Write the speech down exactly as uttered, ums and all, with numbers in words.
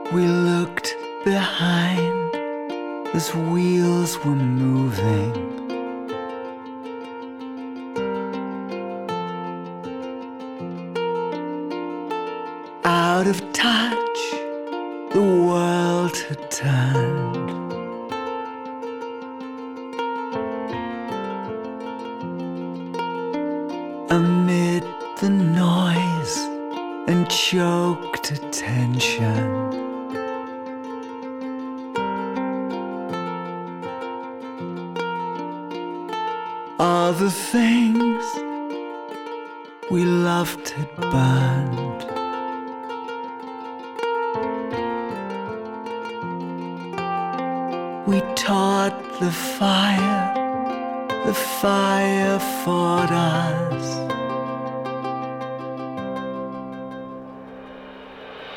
We looked behind as wheels were moving. Out of touch, the world had turned. Amid the noise and choked attention, all the things we loved had burned. We taught the fire, the fire fought us.